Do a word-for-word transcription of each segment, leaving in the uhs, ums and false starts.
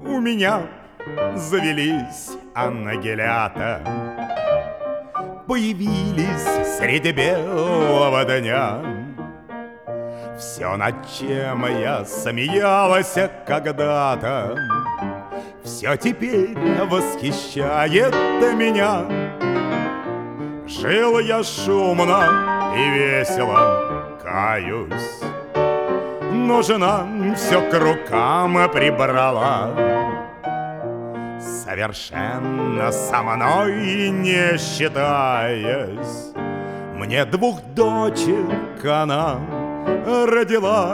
у меня завелись аннагилята, появились среди белого дня. Все, над чем я смеялась когда-то, все теперь восхищает меня. Жил я шумно и весело, каюсь, но жена все к рукам прибрала, совершенно со мной не считаясь. Мне двух дочек она родила.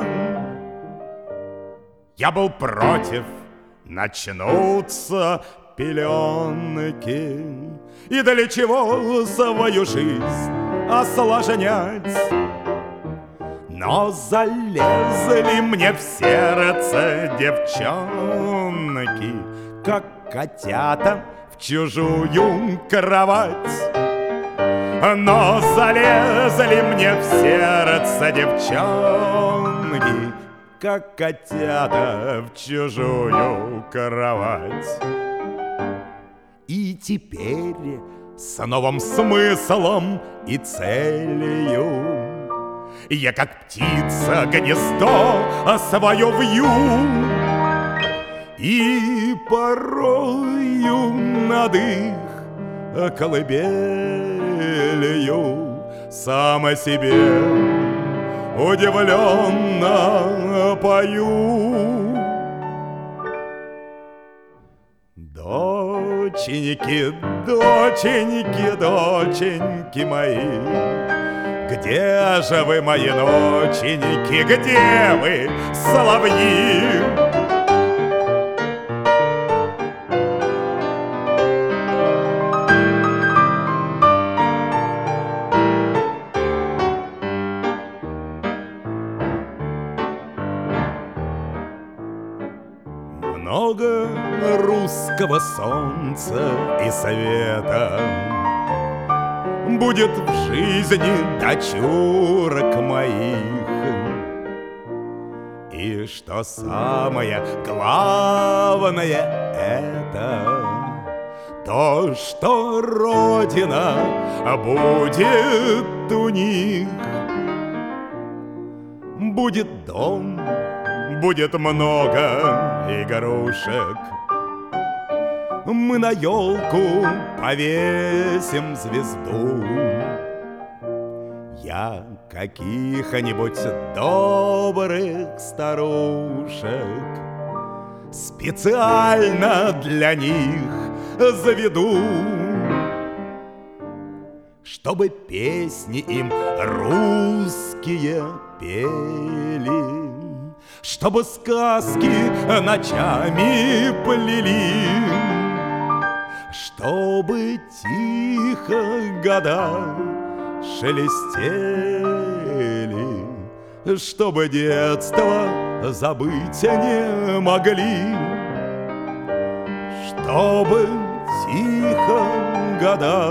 Я был против, начнутся пеленки, и для чего свою жизнь осложнять? Но залезли мне в сердце девчонки, как котята в чужую кровать. Но залезли мне в сердце девчонки, как котята в чужую кровать. И теперь с новым смыслом и целью я, как птица, гнездо свое вью, и порою над их колыбелью сам о себе удивленно пою. Доченьки, доченьки, доченьки мои, где же вы, мои ноченьки, где вы, соловьи? Много русского солнца и света будет в жизни дочурок моих. И что самое главное, это то, что Родина будет у них. Будет дом, будет много игрушек, мы на елку повесим звезду. Я каких-нибудь добрых старушек специально для них заведу, чтобы песни им русские пели, чтобы сказки ночами плели, чтобы тихо года шелестели, чтобы детство забыть не могли, чтобы тихо года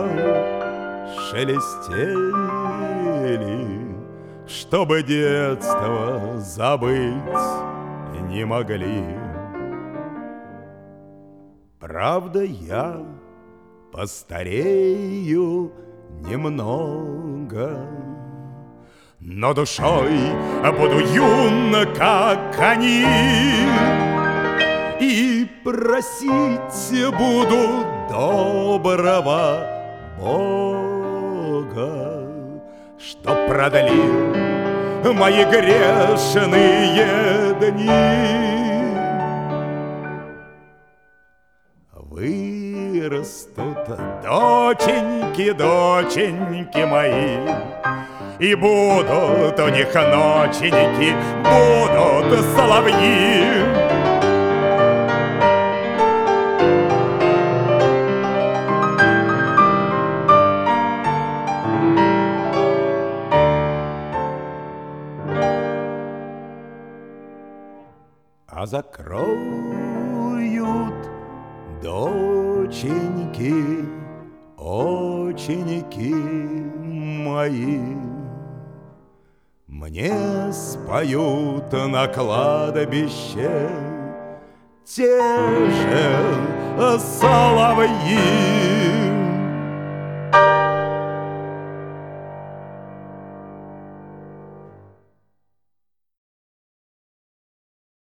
шелестели, чтобы детство забыть не могли. Правда, я постарею немного, но душой буду юн, как они, и просить буду доброго Бога, что продлил мои грешные дни. Вырастут доченьки, доченьки мои, и будут у них ноченьки, будут соловьи. А закроют доченьки, оченьки мои, мне споют на кладбище те же соловьи.